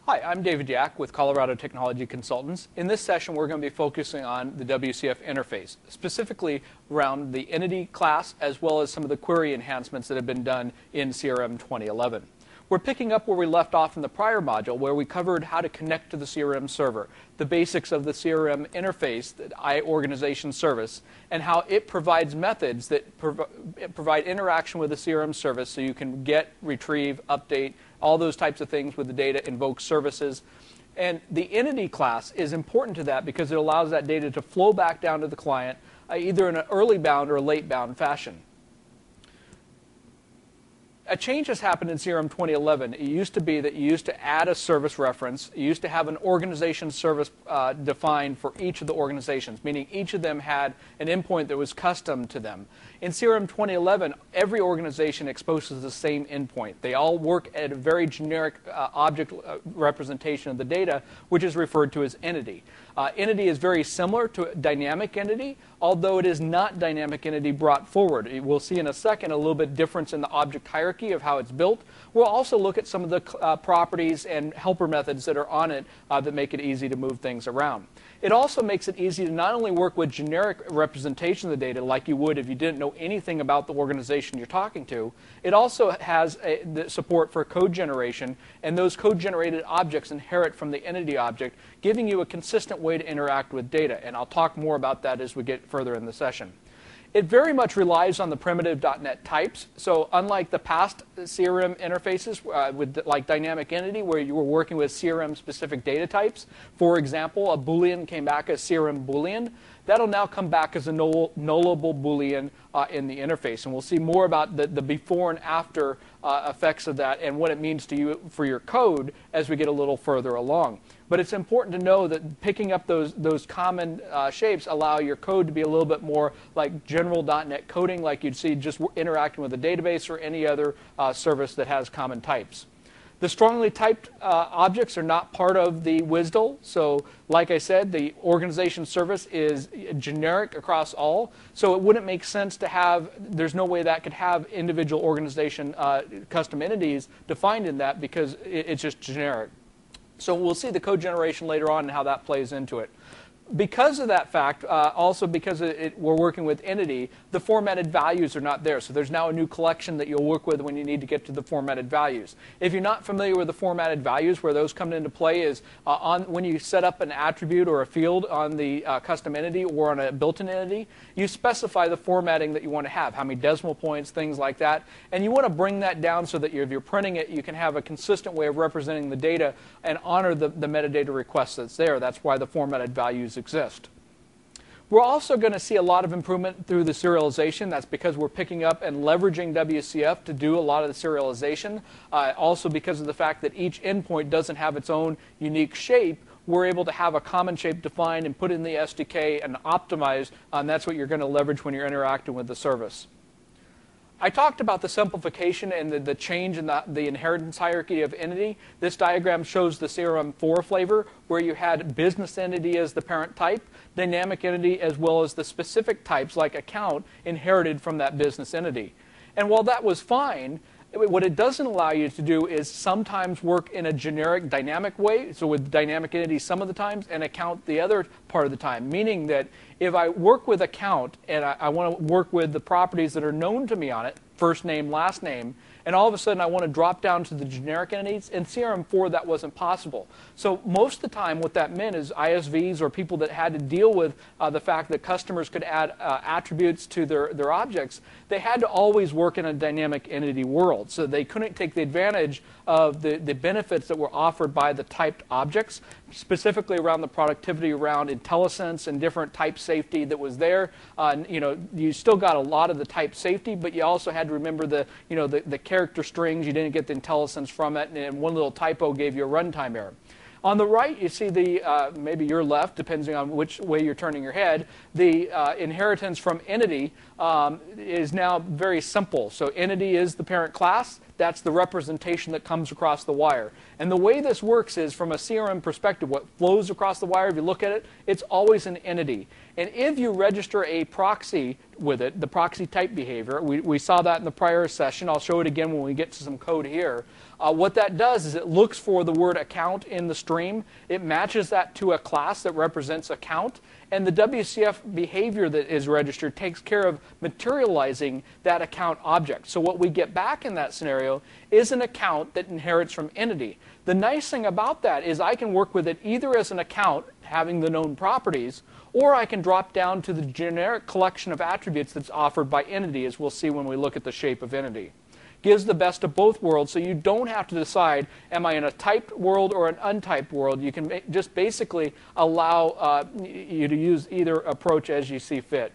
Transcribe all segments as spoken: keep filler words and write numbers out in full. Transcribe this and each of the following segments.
Hi, I'm David Yack with Colorado Technology Consultants. In this session, we're going to be focusing on the W C F interface, specifically around the entity class, as well as some of the query enhancements that have been done in C R M twenty eleven. We're picking up where we left off in the prior module, where we covered how to connect to the C R M server, the basics of the C R M interface, the iOrganization service, and how it provides methods that prov provide interaction with the C R M service so you can get, retrieve, update, all those types of things with the data, invoke services. And the entity class is important to that because it allows that data to flow back down to the client uh, either in an early bound or a late bound fashion. A change has happened in C R M twenty eleven. It used to be that you used to add a service reference. You used to have an organization service uh, defined for each of the organizations, meaning each of them had an endpoint that was custom to them. In C R M twenty eleven, every organization exposes the same endpoint. They all work at a very generic uh, object uh, representation of the data, which is referred to as entity. Uh, entity is very similar to a dynamic entity, although it is not dynamic entity brought forward. We'll see in a second a little bit difference in the object hierarchy of how it's built. We'll also look at some of the uh, properties and helper methods that are on it uh, that make it easy to move things around. It also makes it easy to not only work with generic representation of the data like you would if you didn't know anything about the organization you're talking to. It also has a, the support for code generation, and those code generated objects inherit from the entity object, giving you a consistent way to interact with data. And I'll talk more about that as we get further in the session. It very much relies on the primitive dot net types. So unlike the past C R M interfaces, uh, with like dynamic entity, where you were working with C R M-specific data types, for example, a Boolean came back as C R M Boolean. That'll now come back as a null, nullable Boolean uh, in the interface. And we'll see more about the, the before and after uh, effects of that and what it means to you for your code as we get a little further along. But it's important to know that picking up those, those common uh, shapes allow your code to be a little bit more like general dot net coding, like you'd see just interacting with a database or any other uh, service that has common types. The strongly typed uh, objects are not part of the W S D L. So like I said, the organization service is generic across all. So it wouldn't make sense to have, there's no way that could have individual organization uh, custom entities defined in that because it, it's just generic. So we'll see the code generation later on and how that plays into it. Because of that fact, uh, also because it, it, we're working with entity, the formatted values are not there. So there's now a new collection that you'll work with when you need to get to the formatted values. If you're not familiar with the formatted values, where those come into play is uh, on when you set up an attribute or a field on the uh, custom entity or on a built-in entity, you specify the formatting that you want to have, how many decimal points, things like that. And you want to bring that down so that you're, if you're printing it, you can have a consistent way of representing the data and honor the, the metadata request that's there. That's why the formatted values exist. We're also going to see a lot of improvement through the serialization. That's because we're picking up and leveraging W C F to do a lot of the serialization. Uh, also because of the fact that each endpoint doesn't have its own unique shape, we're able to have a common shape defined and put in the S D K and optimize, and that's what you're going to leverage when you're interacting with the service. I talked about the simplification and the, the change in the, the inheritance hierarchy of entity. This diagram shows the C R M four flavor, where you had business entity as the parent type, dynamic entity, as well as the specific types like account inherited from that business entity. And while that was fine, what it doesn't allow you to do is sometimes work in a generic dynamic way, so with dynamic entity some of the times, and account the other part of the time, meaning that if I work with account and I, I want to work with the properties that are known to me on it, first name, last name, and all of a sudden I want to drop down to the generic entities, in C R M four that wasn't possible. So most of the time what that meant is I S Vs or people that had to deal with uh, the fact that customers could add uh, attributes to their, their objects, they had to always work in a dynamic entity world. So they couldn't take the advantage of the, the benefits that were offered by the typed objects, specifically around the productivity around IntelliSense and different type safety that was there. Uh, you know, you still got a lot of the type safety, but you also had to remember the, you know, the, the character strings. You didn't get the IntelliSense from it, and one little typo gave you a runtime error. On the right, you see the, uh, maybe your left, depending on which way you're turning your head, the uh, inheritance from entity um, is now very simple. So entity is the parent class. That's the representation that comes across the wire. And the way this works is, from a C R M perspective, what flows across the wire, if you look at it, it's always an entity. And if you register a proxy with it, the proxy type behavior, we, we saw that in the prior session. I'll show it again when we get to some code here. Uh, what that does is it looks for the word account in the stream. It matches that to a class that represents account. And the W C F behavior that is registered takes care of materializing that account object. So what we get back in that scenario is an account that inherits from entity. The nice thing about that is I can work with it either as an account, having the known properties, or I can drop down to the generic collection of attributes that's offered by entity, as we'll see when we look at the shape of entity. Gives the best of both worlds, so you don't have to decide, am I in a typed world or an untyped world? You can just basically allow uh, you to use either approach as you see fit.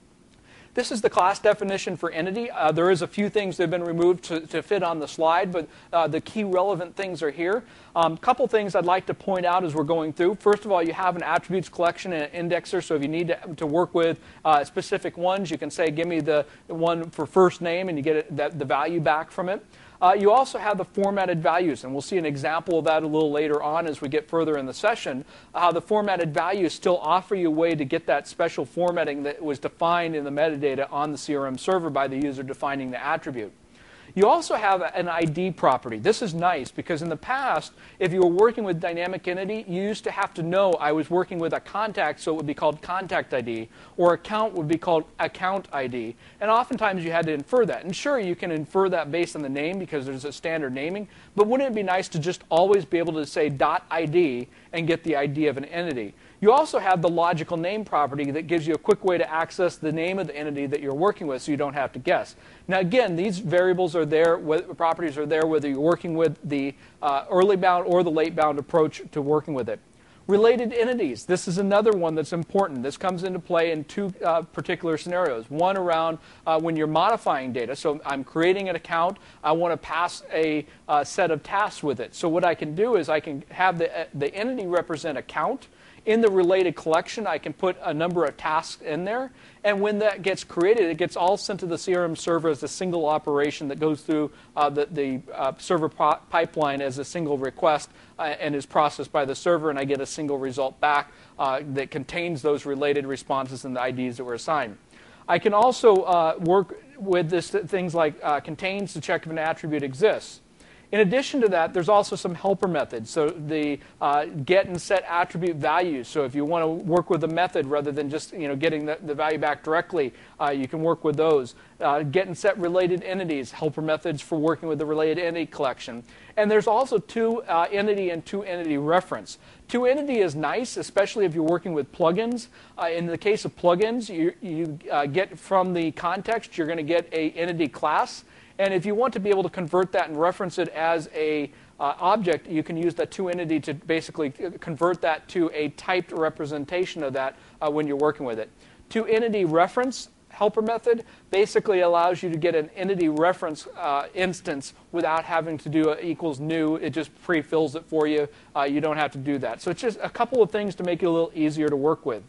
This is the class definition for entity. Uh, there is a few things that have been removed to, to fit on the slide, but uh, the key relevant things are here. A um, couple things I'd like to point out as we're going through. First of all, you have an attributes collection and an indexer, so if you need to, to work with uh, specific ones, you can say, give me the one for first name, and you get it, that, the value back from it. Uh, you also have the formatted values, and we'll see an example of that a little later on as we get further in the session. How uh, the formatted values still offer you a way to get that special formatting that was defined in the metadata on the C R M server by the user defining the attribute. You also have an I D property. This is nice because in the past, if you were working with dynamic entity, you used to have to know I was working with a contact, so it would be called contact I D, or account would be called account I D. And oftentimes you had to infer that. And sure, you can infer that based on the name because there's a standard naming, but wouldn't it be nice to just always be able to say .id and get the I D of an entity? You also have the logical name property that gives you a quick way to access the name of the entity that you're working with so you don't have to guess. Now again, these variables are there, properties are there whether you're working with the uh, early bound or the late bound approach to working with it. Related entities. This is another one that's important. This comes into play in two uh, particular scenarios. One around uh, when you're modifying data. So I'm creating an account. I want to pass a uh, set of tasks with it. So what I can do is I can have the, uh, the entity represent account. In the related collection, I can put a number of tasks in there. And when that gets created, it gets all sent to the C R M server as a single operation that goes through uh, the, the uh, server pipeline as a single request uh, and is processed by the server, and I get a single result back uh, that contains those related responses and the I Ds that were assigned. I can also uh, work with this, things like uh, contains to check if an attribute exists. In addition to that, there's also some helper methods. So the uh, get and set attribute values. So if you want to work with a method rather than just you know getting the, the value back directly, uh, you can work with those. Uh, get and set related entities, helper methods for working with the related entity collection. And there's also two uh, entity and two entity reference. Two entity is nice, especially if you're working with plugins. Uh, in the case of plugins, you, you uh, get from the context, you're going to get a entity class. And if you want to be able to convert that and reference it as a uh, object, you can use that to entity to basically convert that to a typed representation of that uh, when you're working with it. To entity reference helper method basically allows you to get an entity reference uh, instance without having to do a equals new. It just pre-fills it for you. Uh, you don't have to do that. So it's just a couple of things to make it a little easier to work with.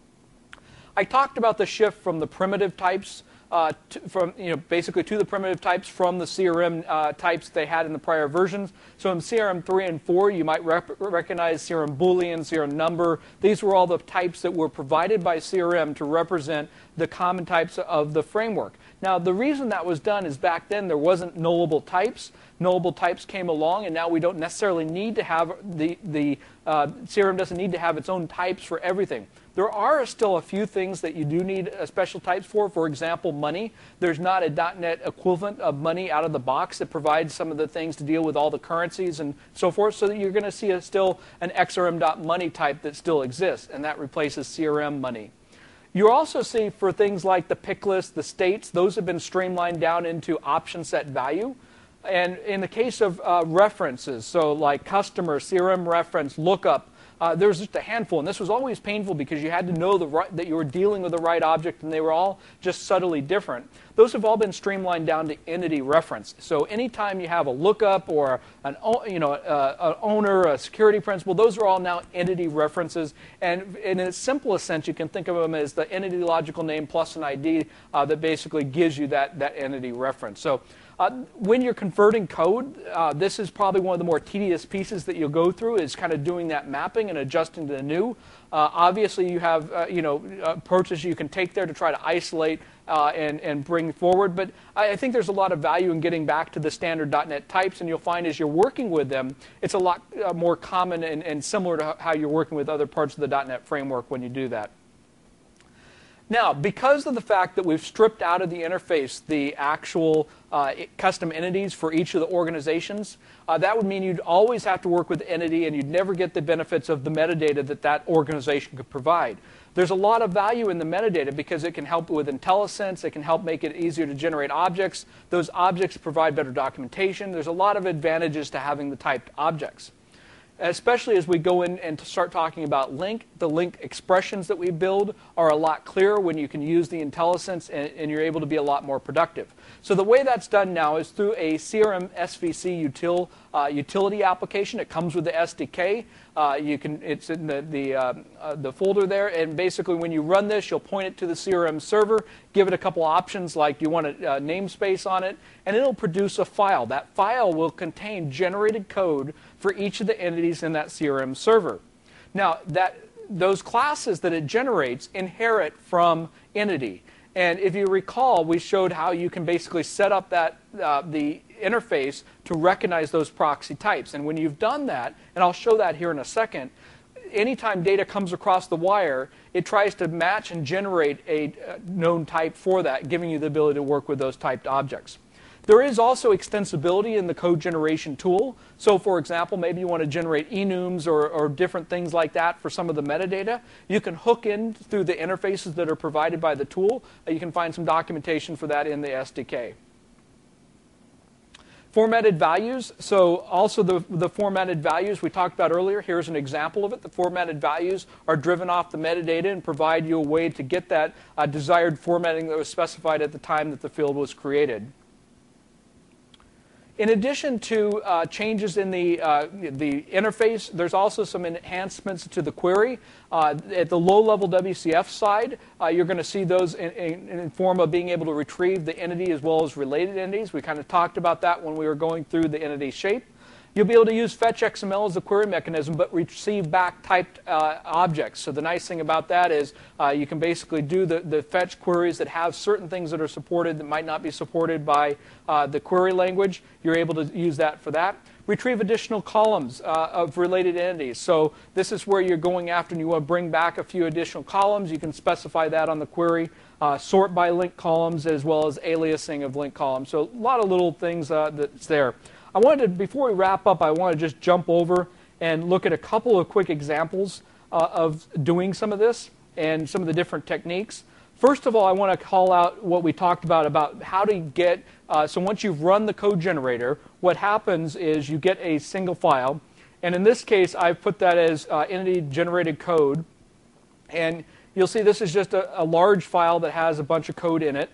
I talked about the shift from the primitive types Uh, to, from you know basically to the primitive types from the C R M uh, types they had in the prior versions. So in C R M three and four, you might rep recognize C R M Boolean, C R M number. These were all the types that were provided by C R M to represent the common types of the framework. Now the reason that was done is back then there wasn't nullable types. Nullable types came along, and now we don't necessarily need to have the the uh, C R M doesn't need to have its own types for everything. There are still a few things that you do need uh, special types for. For example, money. There's not a dot net equivalent of money out of the box that provides some of the things to deal with all the currencies and so forth. So that you're going to see a, still an X R M.money type that still exists, and that replaces C R M money. You also see for things like the pick list, the states, those have been streamlined down into option set value. And in the case of uh, references, so like customer, C R M reference, lookup, uh, there's just a handful. And this was always painful because you had to know the right, that you were dealing with the right object, and they were all just subtly different. Those have all been streamlined down to entity reference. So anytime you have a lookup or an, you know, uh, an owner, a security principal, those are all now entity references. And in its simplest sense, you can think of them as the entity logical name plus an I D uh, that basically gives you that, that entity reference. So Uh, when you're converting code, uh, this is probably one of the more tedious pieces that you'll go through, is kind of doing that mapping and adjusting to the new. Uh, obviously, you have uh, you know approaches you can take there to try to isolate uh, and, and bring forward. But I, I think there's a lot of value in getting back to the standard dot net types, and you'll find as you're working with them, it's a lot uh, more common and, and similar to how you're working with other parts of the dot net framework when you do that. Now, because of the fact that we've stripped out of the interface the actual uh, custom entities for each of the organizations, uh, that would mean you'd always have to work with the entity, and you'd never get the benefits of the metadata that that organization could provide. There's a lot of value in the metadata because it can help with IntelliSense. It can help make it easier to generate objects. Those objects provide better documentation. There's a lot of advantages to having the typed objects. Especially as we go in and to start talking about link, the link expressions that we build are a lot clearer when you can use the IntelliSense, and, and you're able to be a lot more productive. So the way that's done now is through a C R M S V C util, uh, utility application. It comes with the S D K. Uh, you can, it's in the, the, uh, uh, the folder there, and basically when you run this, you'll point it to the C R M server, give it a couple options like do you want a uh, namespace on it, and it'll produce a file. That file will contain generated code for each of the entities in that C R M server. Now, that, those classes that it generates inherit from entity. And if you recall, we showed how you can basically set up that uh, the interface to recognize those proxy types. And when you've done that, and I'll show that here in a second, anytime data comes across the wire, it tries to match and generate a known type for that, giving you the ability to work with those typed objects. There is also extensibility in the code generation tool. So for example, maybe you want to generate enums or, or different things like that for some of the metadata. You can hook in through the interfaces that are provided by the tool. You can find some documentation for that in the S D K. Formatted values. So also the, the formatted values we talked about earlier. Here's an example of it. The formatted values are driven off the metadata and provide you a way to get that uh, desired formatting that was specified at the time that the field was created. In addition to uh, changes in the, uh, the interface, there's also some enhancements to the query. Uh, at the low-level W C F side, uh, you're going to see those in, in, in form of being able to retrieve the entity as well as related entities. We kind of talked about that when we were going through the entity shape. You'll be able to use fetch X M L as a query mechanism, but receive back typed uh, objects. So the nice thing about that is uh, you can basically do the, the fetch queries that have certain things that are supported that might not be supported by uh, the query language. You're able to use that for that. Retrieve additional columns uh, of related entities. So this is where you're going after and you want to bring back a few additional columns. You can specify that on the query. Uh, sort by link columns as well as aliasing of link columns. So a lot of little things uh, that's there. I wanted to, before we wrap up, I want to just jump over and look at a couple of quick examples uh, of doing some of this and some of the different techniques. First of all, I want to call out what we talked about, about how to get, uh, so once you've run the code generator, what happens is you get a single file. And in this case, I've put that as uh, entity generated code. And you'll see this is just a, a large file that has a bunch of code in it.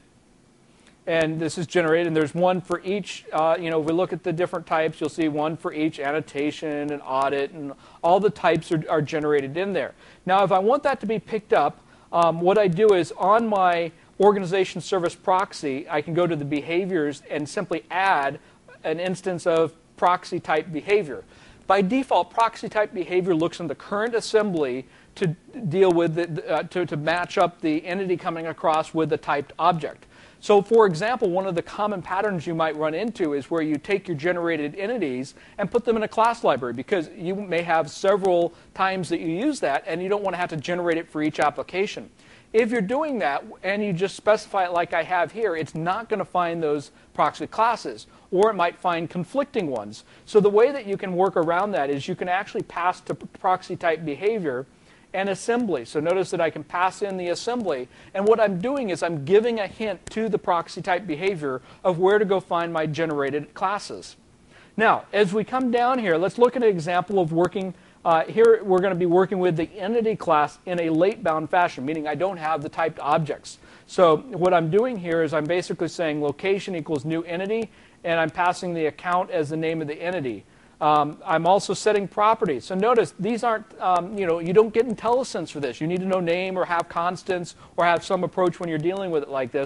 And this is generated, and there's one for each. Uh, you know, if we look at the different types, you'll see one for each annotation and audit, and all the types are, are generated in there. Now, if I want that to be picked up, um, what I do is on my organization service proxy, I can go to the behaviors and simply add an instance of proxy type behavior. By default, proxy type behavior looks in the current assembly to deal with the, uh, to, to match up the entity coming across with the typed object. So for example, one of the common patterns you might run into is where you take your generated entities and put them in a class library, because you may have several times that you use that and you don't want to have to generate it for each application. If you're doing that and you just specify it like I have here, it's not going to find those proxy classes, or it might find conflicting ones. So the way that you can work around that is you can actually pass to proxy type behavior and assembly. So notice that I can pass in the assembly, and what I'm doing is I'm giving a hint to the proxy type behavior of where to go find my generated classes. Now, as we come down here, let's look at an example of working. Uh, here we're going to be working with the entity class in a late bound fashion, meaning I don't have the typed objects. So what I'm doing here is I'm basically saying location equals new entity, and I'm passing the account as the name of the entity. Um, I'm also setting properties. So notice these aren't, um, you know, you don't get IntelliSense for this. You need to know name or have constants or have some approach when you're dealing with it like this.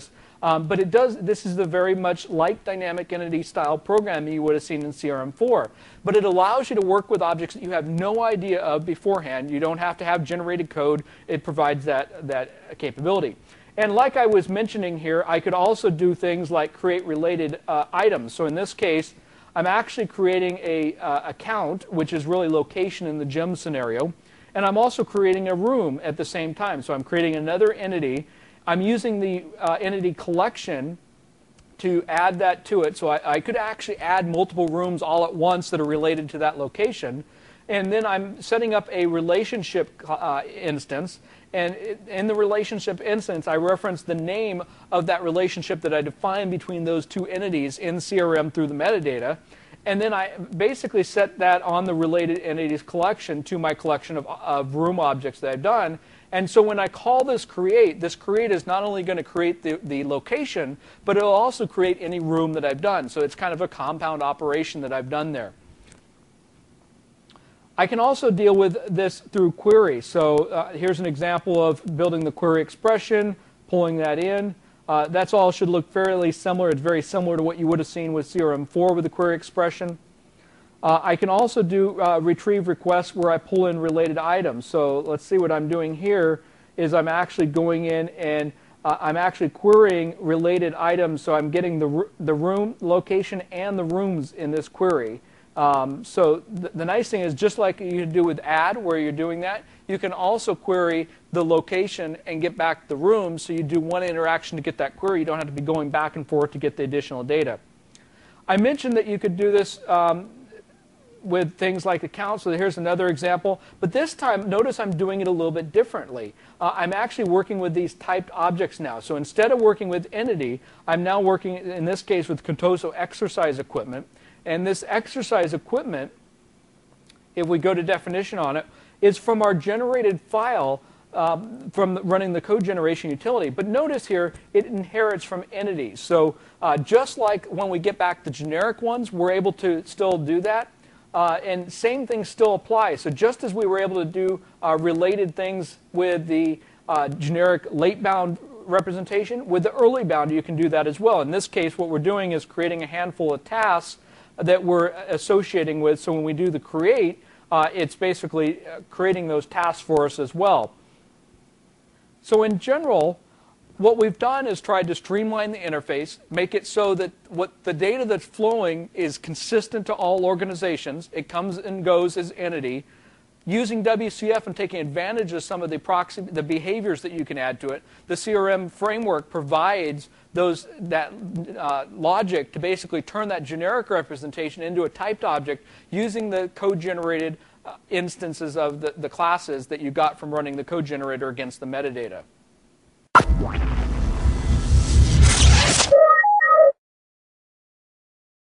Um, but it does, this is the very much like dynamic entity style programming you would have seen in C R M four. But it allows you to work with objects that you have no idea of beforehand. You don't have to have generated code. It provides that, that capability. And like I was mentioning here, I could also do things like create related uh, items. So in this case, I'm actually creating a uh, account, which is really location in the gem scenario. And I'm also creating a room at the same time. So I'm creating another entity. I'm using the uh, entity collection to add that to it. So I, I could actually add multiple rooms all at once that are related to that location. And then I'm setting up a relationship uh, instance. And in the relationship instance, I reference the name of that relationship that I define between those two entities in C R M through the metadata. And then I basically set that on the related entities collection to my collection of, of room objects that I've done. And so when I call this create, this create is not only going to create the, the location, but it'll also create any room that I've done. So it's kind of a compound operation that I've done there. I can also deal with this through query. So uh, here's an example of building the query expression, pulling that in. Uh, that's all should look fairly similar. It's very similar to what you would have seen with C R M four with the query expression. Uh, I can also do uh, retrieve requests where I pull in related items. So let's see what I'm doing here is I'm actually going in and uh, I'm actually querying related items. So I'm getting the, the room location and the rooms in this query. Um, so th the nice thing is, just like you do with add where you're doing that, you can also query the location and get back the rooms. So you do one interaction to get that query. You don't have to be going back and forth to get the additional data. I mentioned that you could do this um, with things like accounts. So here's another example. But this time, notice I'm doing it a little bit differently. Uh, I'm actually working with these typed objects now. So instead of working with entity, I'm now working, in this case, with Contoso exercise equipment. And this exercise equipment, if we go to definition on it, is from our generated file um, from running the code generation utility. But notice here, it inherits from entities. So uh, just like when we get back the generic ones, we're able to still do that. Uh, and same thing still applies. So just as we were able to do uh, related things with the uh, generic late bound representation, with the early bound you can do that as well. In this case, what we're doing is creating a handful of tasks that we're associating with. So when we do the create, uh, it's basically creating those tasks for us as well. So in general, what we've done is tried to streamline the interface, make it so that what the data that's flowing is consistent to all organizations. It comes and goes as entity. Using W C F and taking advantage of some of the, proxy, the behaviors that you can add to it, the C R M framework provides those, that uh, logic to basically turn that generic representation into a typed object using the code-generated uh, instances of the, the classes that you got from running the code generator against the metadata.